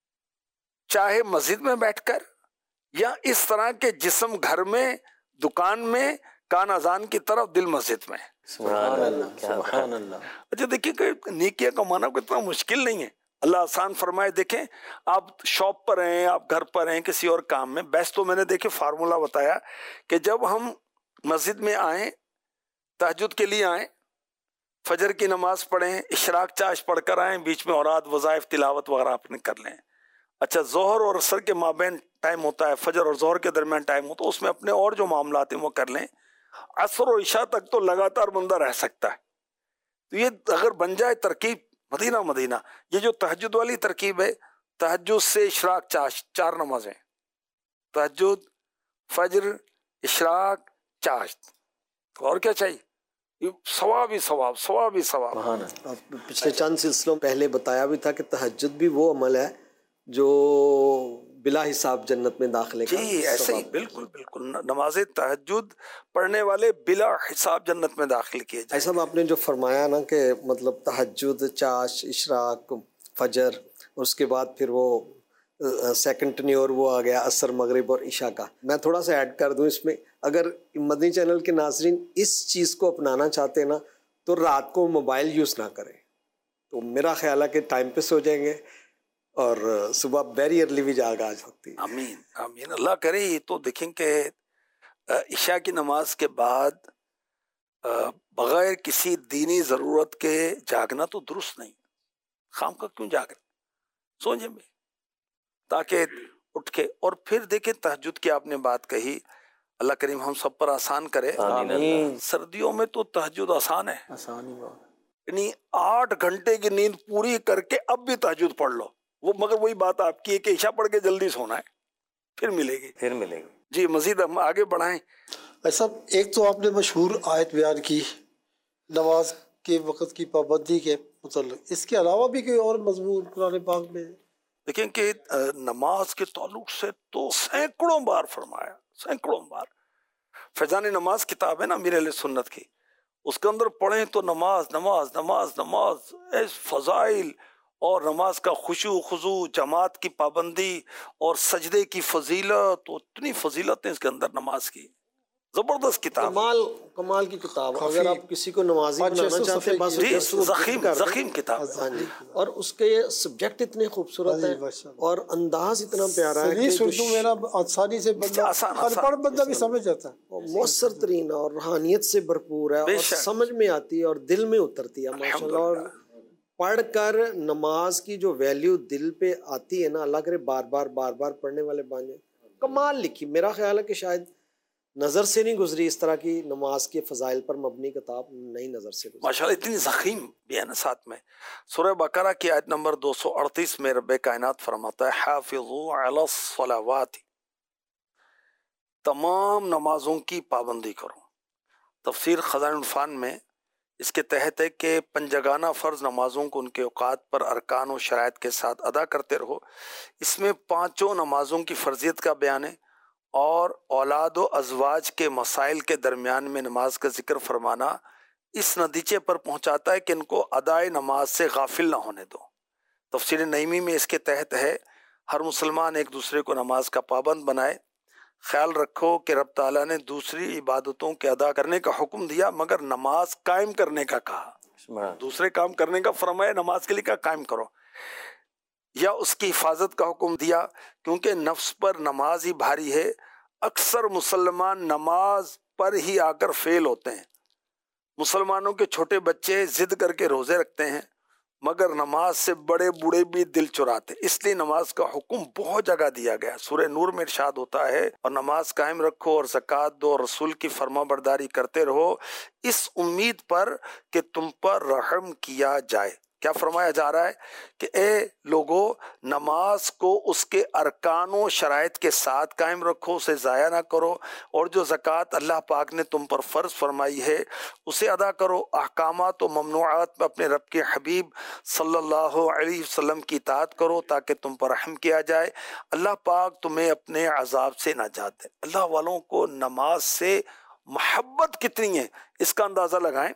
چاہے مسجد میں بیٹھ کر یا اس طرح کے جسم گھر میں، دکان میں، کان اذان کی طرف، دل مسجد میں. سبحان اللہ. سبحان اللہ. اچھا دیکھیں کہ نیکیاں کمانا کوئی اتنا مشکل نہیں ہے، اللہ آسان فرمائے. دیکھیں آپ شاپ پر ہیں، آپ گھر پر ہیں، کسی اور کام میں بیسٹ، تو میں نے دیکھے فارمولہ بتایا کہ جب ہم مسجد میں آئیں، تہجد کے لیے آئیں، فجر کی نماز پڑھیں، اشراق چاش پڑھ کر آئیں، بیچ میں اوراد وظائف تلاوت وغیرہ اپنے کر لیں. اچھا، ظہر اور عصر کے مابین ٹائم ہوتا ہے، فجر اور ظہر کے درمیان ٹائم ہوتا ہے، اس میں اپنے اور جو معاملات ہیں وہ کر لیں. عصر اور عشاء تک تو لگاتار بندہ رہ سکتا ہے. تو یہ اگر بن جائے ترکیب مدینہ، یہ جو تہجد والی ترکیب ہے، تہجد سے اشراق چاش، 4 نمازیں، تہجد، فجر، اشراق، چاش، اور کیا چاہیے؟ ثواب ہی ثواب، ثواب ہی ثواب. پچھلے چند سلسلوں پہلے بتایا بھی تھا کہ تہجد بھی وہ عمل ہے جو بلا حساب جنت میں داخلے کا. جی ایسے ہی، بالکل بالکل، نماز تہجد پڑھنے والے بلا حساب جنت میں داخل کیے جائیں. ایسا آپ نے جو فرمایا نا کہ مطلب تہجد، چاش، اشراق، فجر، اور اس کے بعد پھر وہ سیکنڈ ٹنیور وہ آ گیا عصر، مغرب اور عشاء کا. میں تھوڑا سا ایڈ کر دوں اس میں، اگر مدنی چینل کے ناظرین اس چیز کو اپنانا چاہتے ہیں نا تو رات کو موبائل یوز نہ کریں، تو میرا خیال ہے کہ ٹائم پہ سو جائیں گے اور صبح ویری ارلی بھی جاگ آ سکتی ہے. آمین آمین، اللہ کرے. یہ تو دیکھیں کہ عشاء کی نماز کے بعد بغیر کسی دینی ضرورت کے جاگنا تو درست نہیں. خام کا کیوں جاگ رہے، سوچیں بھی تاکہ اٹھ کے. اور پھر دیکھیں تہجد کی آپ نے بات کہی، اللہ کریم ہم سب پر آسان کرے. آمین. سردیوں میں تو تہجد آسان ہے، آسانی بات. یعنی 8 گھنٹے کی نیند پوری کر کے اب بھی تہجد پڑھ لو. وہ مگر وہی بات آپ کی ہے کہ عشاء پڑھ کے جلدی سونا ہے، پھر ملے گی. جی مزید ہم آگے بڑھائیں. ایسا ایک تو آپ نے مشہور آیت بیان کی نماز کے وقت کی پابندی کے متعلق، اس کے علاوہ بھی کوئی اور مضمون قرآن پاک میں؟ دیکھیں کہ نماز کے تعلق سے تو سینکڑوں بار فرمایا، سینکڑوں بار. فیضان نماز کتاب ہے نا امیر اہل سنت کی، اس کے اندر پڑھیں تو نماز نماز نماز نماز، فضائل اور نماز کا خشوع خضوع، جماعت کی پابندی اور سجدے کی فضیلت، تو اتنی فضیلتیں اس کے اندر نماز کی. زبردست کتاب. کمال کی کتاب. اگر آپ کسی کو نمازی بنانا چاہتے ہیں بس زخیم کتاب. ہاں جی. اور اس کے سبجیکٹ اتنے خوبصورت ہیں اور انداز اتنا پیارا ہے کہ اردو میرا آسانی سے بندہ پڑھ بندہ بھی سمجھ جاتا ہے. مؤثر ترین اور روحانیت سے بھرپور ہے اور سمجھ میں آتی ہے اور دل میں اترتی ہے ماشاءاللہ. اور پڑھ کر نماز کی جو ویلیو دل پہ آتی ہے نا، اللہ کرے بار بار پڑھنے والے بن جائیں. کمال لکھی. میرا خیال ہے کہ شاید نظر سے نہیں گزری اس طرح کی نماز کے فضائل پر مبنی کتاب، نہیں نظر سے گزری. ماشاءاللہ اتنی زخیم بھی ہے نا ساتھ میں. سورہ بقرہ کی آیت نمبر 238 میں رب کائنات فرماتا ہے حافظوا علی الصلوات، تمام نمازوں کی پابندی کرو. تفسیر خزائن الفان میں اس کے تحت ہے کہ پنجگانہ فرض نمازوں کو ان کے اوقات پر ارکان و شرائط کے ساتھ ادا کرتے رہو. اس میں 5 نمازوں کی فرضیت کا بیان ہے اور اولاد و ازواج کے مسائل کے درمیان میں نماز کا ذکر فرمانا اس نتیجے پر پہنچاتا ہے کہ ان کو ادائے نماز سے غافل نہ ہونے دو. تفسیر نعیمی میں اس کے تحت ہے ہر مسلمان ایک دوسرے کو نماز کا پابند بنائے. خیال رکھو کہ رب تعالیٰ نے دوسری عبادتوں کے ادا کرنے کا حکم دیا مگر نماز قائم کرنے کا کہا. دوسرے کام کرنے کا فرمایا، نماز کے لیے کہا قائم کرو. یا اس کی حفاظت کا حکم دیا کیونکہ نفس پر نماز ہی بھاری ہے. اکثر مسلمان نماز پر ہی آ کر فیل ہوتے ہیں. مسلمانوں کے چھوٹے بچے ضد کر کے روزے رکھتے ہیں مگر نماز سے بڑے بوڑھے بھی دل چراتے. اس لیے نماز کا حکم بہت جگہ دیا گیا. سورہ نور میں ارشاد ہوتا ہے اور نماز قائم رکھو اور زکوٰۃ دو اور رسول کی فرما برداری کرتے رہو اس امید پر کہ تم پر رحم کیا جائے. کیا فرمایا جا رہا ہے کہ اے لوگو نماز کو اس کے ارکان و شرائط کے ساتھ قائم رکھو، اسے ضائع نہ کرو، اور جو زکوٰۃ اللہ پاک نے تم پر فرض فرمائی ہے اسے ادا کرو. احکامات و ممنوعات میں اپنے رب کے حبیب صلی اللہ علیہ وسلم کی اطاعت کرو تاکہ تم پر رحم کیا جائے. اللہ پاک تمہیں اپنے عذاب سے نجات دے. اللہ والوں کو نماز سے محبت کتنی ہے اس کا اندازہ لگائیں.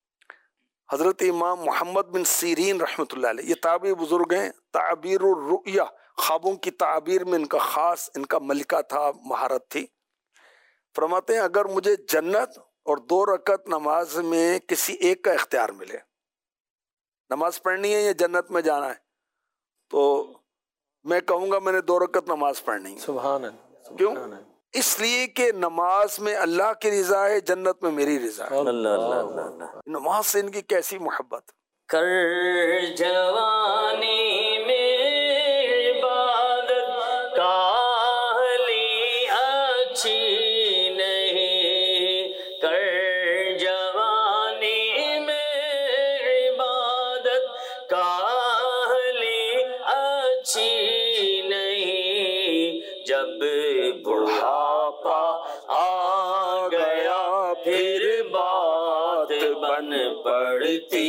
حضرت امام محمد بن سیرین رحمۃ اللہ علیہ، یہ تابعی بزرگ ہیں. تعبیر الرؤیا، خوابوں کی تعبیر میں ان کا خاص، ان کا ملکہ تھا، مہارت تھی. فرماتے ہیں اگر مجھے جنت اور 2 رکعت نماز میں کسی ایک کا اختیار ملے، نماز پڑھنی ہے یا جنت میں جانا ہے، تو میں کہوں گا میں نے 2 رکعت نماز پڑھنی ہے. سبحان اللہ. کیوں؟ اس لیے کہ نماز میں اللہ کی رضا ہے، جنت میں میری رضا ہے. اللہ. نماز سے ان کی کیسی محبت. کر جوانی میں عبادت کاہلی اچھی نہیں، کر جوانی میں عبادت کاہلی اچھی نہیں، جب بڑھاپا آ گیا پھر بات بن پڑتی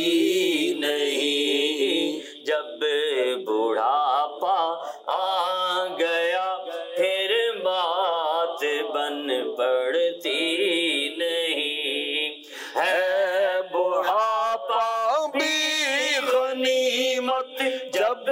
نہیں، جب بڑھاپا آ گیا پھر بات بن پڑتی نہیں، ہے بڑھاپا بھی غنیمت جب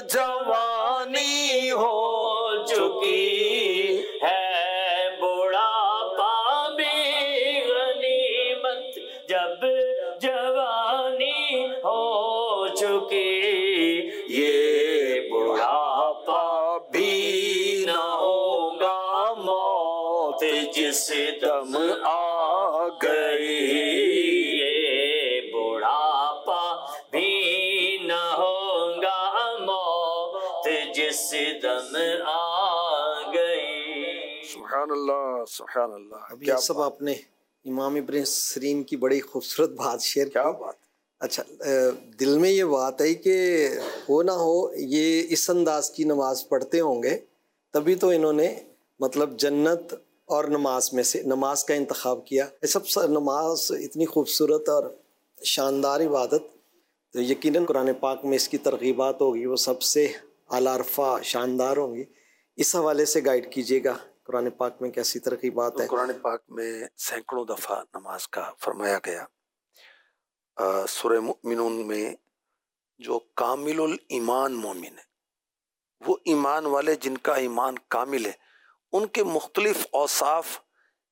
جوانی ہو چکی، ہے بڑھاپا بھی غنیمت جب جوانی ہو چکی، یہ بڑھاپا بھی نہ ہوگا موت جس دم آ گئی، یہ بڑھاپا بھی نہ ہوگا موت جس دم آ گئی. سبحان اللہ سبحان اللہ. ابھی یہ سب آپ نے امام ابن سیرین کی بڑی خوبصورت بات شیئر کی. کیا بات. اچھا، دل میں یہ بات ہے کہ ہو نہ ہو یہ اس انداز کی نماز پڑھتے ہوں گے تبھی تو انہوں نے مطلب جنت اور نماز میں سے نماز کا انتخاب کیا. سب نماز اتنی خوبصورت اور شاندار عبادت، تو یقیناً قرآن پاک میں اس کی ترغیبات ہوگی وہ سب سے اعلیٰ رفع شاندار ہوں گی. اس حوالے سے گائیڈ کیجیے گا قرآن پاک میں کیسی ترغیبات ہیں. قرآن پاک میں سینکڑوں دفعہ نماز کا فرمایا گیا. سورہ مؤمنون میں جو کامل الایمان مومن ہے، وہ ایمان والے جن کا ایمان کامل ہے، ان کے مختلف اوصاف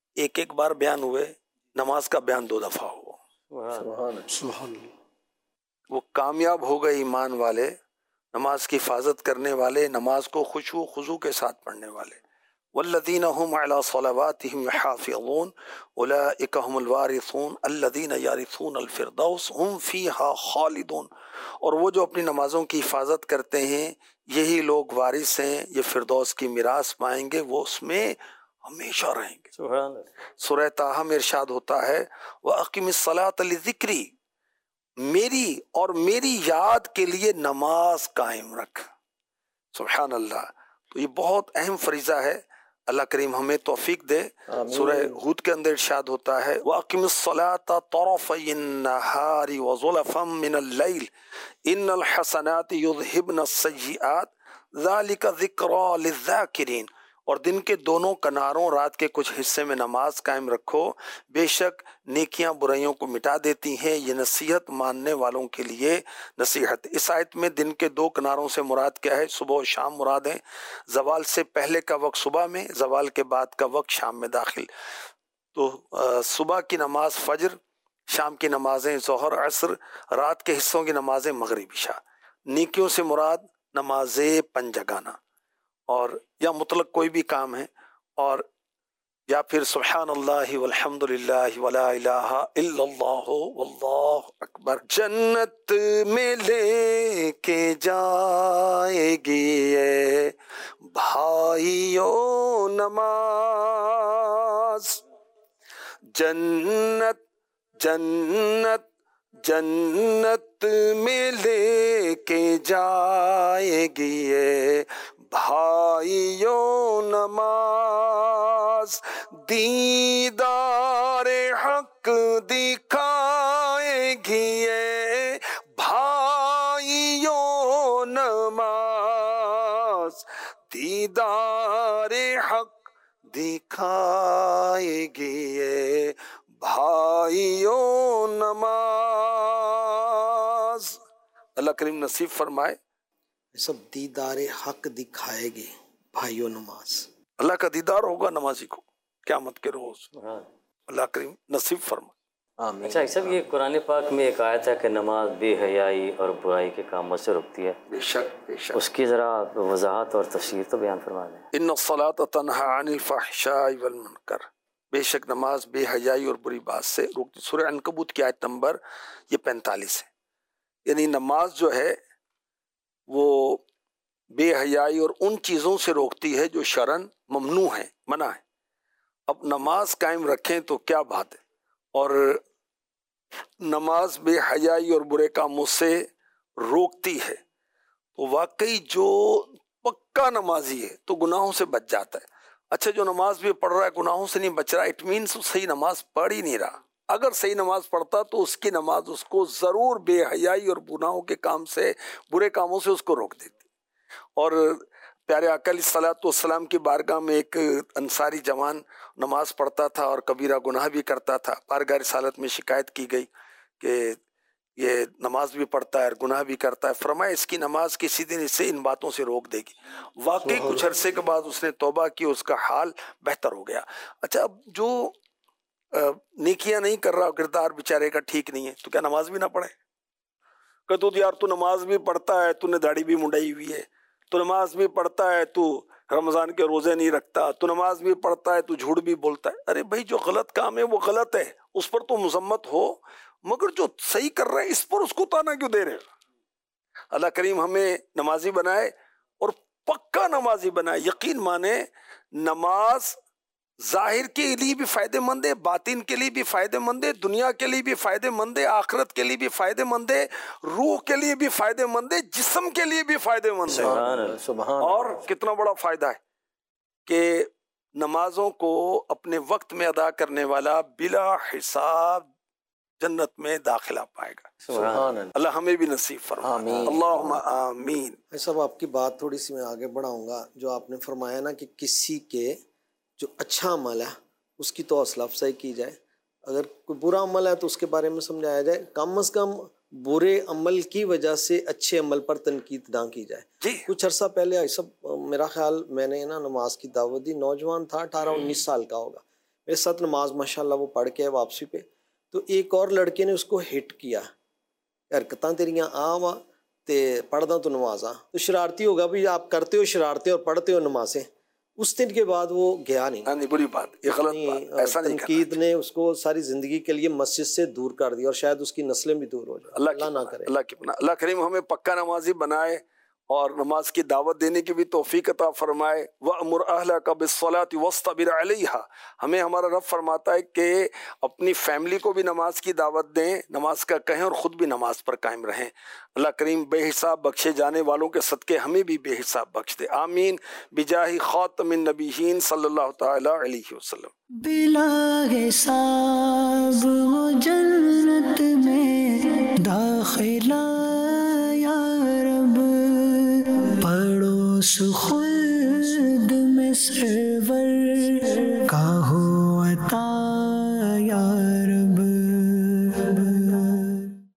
ایک ایک بار بیان ہوئے, نماز کا بیان 2 دفعہ ہوا. سبحان اللہ. وہ کامیاب ہو گئے ایمان والے, نماز کی حفاظت کرنے والے, نماز کو خشوع و خضوع کے ساتھ پڑھنے والے. والذین هم علی صلواتهم یحافظون اولئک هم الوارثون الذین یرثون الفردوس هم فیہا خالدون. اور وہ جو اپنی نمازوں کی حفاظت کرتے ہیں یہی لوگ وارث ہیں, یہ فردوس کی میراث پائیں گے, وہ اس میں ہمیشہ رہیں گے. سبحان اللہ. سورہ طٰہٰ میں ارشاد ہوتا ہے وَأَقِمِ الصَّلَاةَ لِذِكْرِي, میری اور میری یاد کے لیے نماز قائم رکھ. سبحان اللہ. تو یہ بہت اہم فریضہ ہے, اللہ کریم ہمیں توفیق دے. سورہ ہود کے اندر ارشاد ہوتا ہے وَأَقِمِ الصَّلَاةَ طَرَفَيِ النَّهَارِ وَزُلَفًا مِّنَ اللَّيْلِ إِنَّ الْحَسَنَاتِ يُذْهِبْنَ السَّيِّئَاتِ ذَلِكَ ذِكْرَىٰ لِلذَّاكِرِينَ. اور دن کے دونوں کناروں رات کے کچھ حصے میں نماز قائم رکھو, بے شک نیکیاں برائیوں کو مٹا دیتی ہیں, یہ نصیحت ماننے والوں کے لیے نصیحت. اس آیت میں دن کے 2 کناروں سے مراد کیا ہے؟ صبح و شام مراد ہیں. زوال سے پہلے کا وقت صبح میں, زوال کے بعد کا وقت شام میں داخل. تو صبح کی نماز فجر, شام کی نمازیں ظہر عصر, رات کے حصوں کی نمازیں مغرب عشاء. نیکیوں سے مراد نماز پنجگانہ اور یا مطلق کوئی بھی کام ہے, اور یا پھر سبحان اللہ والحمد للہ ولا الہ الا اللہ واللہ اکبر. جنت میں لے کے جائے گی اے بھائیو نماز, جنت جنت جنت میں لے کے جائے گی اے بھائیو نماز, دیدار حق دکھائے گی اے بھائیو نماز, دیدار حق دکھائے گی اے بھائیو نماز. اللہ کریم نصیب فرمائے سب دیدار حق دکھائے گے بھائیو نماز. اللہ کا دیدار ہوگا نمازی کو قیامت کے روز, اللہ کریم نصیب فرمائے. آمین. اچھا سب یہ قرآن پاک میں ایک آیت ہے کہ نماز بے حیائی اور برائی کے کاموں سے روکتی ہے, بے شک بے شک. اس کی ذرا وضاحت اور تفسیر تو بیان فرما دیں. ان الصلاۃ تنہی عن الفحشاء والمنکر, بے شک نماز بے حیائی اور بری بات سے روکتی. سورہ عنکبوت کی آیت نمبر یہ 45 ہے. یعنی نماز جو ہے وہ بے حیائی اور ان چیزوں سے روکتی ہے جو شرعاً ممنوع ہیں, منع ہے. اب نماز قائم رکھیں تو کیا بات ہے, اور نماز بے حیائی اور برے کاموں سے روکتی ہے, تو واقعی جو پکا نمازی ہے تو گناہوں سے بچ جاتا ہے. اچھا جو نماز بھی پڑھ رہا ہے گناہوں سے نہیں بچ رہا, اٹ مینس صحیح نماز پڑھ ہی نہیں رہا. اگر صحیح نماز پڑھتا تو اس کی نماز اس کو ضرور بے حیائی اور گناہوں کے کام سے, برے کاموں سے اس کو روک دیتی. اور پیارے آقا علیہ الصلوۃ والسلام کی بارگاہ میں ایک انصاری جوان نماز پڑھتا تھا اور کبیرہ گناہ بھی کرتا تھا. بارگاہ رسالت میں شکایت کی گئی کہ یہ نماز بھی پڑھتا ہے اور گناہ بھی کرتا ہے. فرمایا اس کی نماز کسی دن اسے ان باتوں سے روک دے گی. واقعی کچھ عرصے کے بعد اس نے توبہ کی, اس کا حال بہتر ہو گیا. اچھا اب جو نیکیاں نہیں کر رہا, کردار بیچارے کا ٹھیک نہیں ہے, تو کیا نماز بھی نہ پڑھے؟ کہ تو یار تو نماز بھی پڑھتا ہے, تو نے داڑھی بھی منڈائی ہوئی ہے, تو نماز بھی پڑھتا ہے, تو رمضان کے روزے نہیں رکھتا, تو نماز بھی پڑھتا ہے, تو جھوٹ بھی بولتا ہے. ارے بھائی جو غلط کام ہے وہ غلط ہے, اس پر تو مذمت ہو, مگر جو صحیح کر رہے ہیں اس پر اس کو تانا کیوں دے رہے؟ اللہ کریم ہمیں نمازی بنائے اور پکا نمازی بنائے. یقین مانے نماز ظاہر کے لیے بھی فائدہ مند ہے, باطن کے لیے بھی فائدہ مند ہے, دنیا کے لیے بھی فائدہ مند ہے, آخرت کے لیے بھی فائدہ مند ہے, روح کے لیے بھی فائدہ مند ہے, جسم کے لیے بھی فائدہ مند ہے. سبحان. اور کتنا بڑا فائدہ ہے کہ نمازوں کو اپنے وقت میں ادا کرنے والا بلا حساب جنت میں داخلہ پائے گا. سبحان اللہ. اللہ ہمیں بھی نصیب فرمائے. آمین. اللہم آمین. صاحب آپ کی بات تھوڑی سی میں آگے بڑھاؤں گا. جو آپ نے فرمایا نا کہ کسی کے جو اچھا عمل ہے اس کی تو حوصلہ افزائی کی جائے, اگر کوئی برا عمل ہے تو اس کے بارے میں سمجھایا جائے, کم از کم برے عمل کی وجہ سے اچھے عمل پر تنقید نہ کی جائے. جی کچھ عرصہ پہلے سب میرا خیال میں نے نا نماز کی دعوت دی, نوجوان تھا 18-19 سال کا ہوگا, میرے ساتھ نماز ماشاءاللہ وہ پڑھ کے واپسی پہ، تو ایک اور لڑکے نے اس کو ہٹ کیا، حرکتاں تیریاں عام آ تے پڑھدا تو نمازاں، تو شرارتی ہوگا بھی آپ کرتے ہو شرارتیں اور پڑھتے ہو نمازیں۔ اس دن کے بعد وہ گیا نہیں، ہاں بری بات، یہ غلط بات، ایسا نہیں کرنا۔ تنقید نے اس کو ساری زندگی کے لیے مسجد سے دور کر دیا، اور شاید اس کی نسلیں بھی دور ہو جائیں، اللہ نہ کرے۔ اللہ کی پناہ، اللہ کریم ہمیں پکا نمازی بنائے اور نماز کی دعوت دینے کی بھی توفیق عطا فرمائے۔ وَأْمُرْ أَهْلَكَ بِالصَّلَاةِ وَاصْطَبِرْ عَلَيْهَا، ہمیں ہمارا رب فرماتا ہے کہ اپنی فیملی کو بھی نماز کی دعوت دیں، نماز کا کہیں، اور خود بھی نماز پر قائم رہیں۔ اللہ کریم بے حساب بخشے جانے والوں کے صدقے ہمیں بھی بے حساب بخش دے، آمین، بجاہ خاتم النبیین صلی اللہ تعالی علیہ وسلم۔ بلا حساب وہ جنت میں داخلہ یا رب، پڑوس خلد میں سرور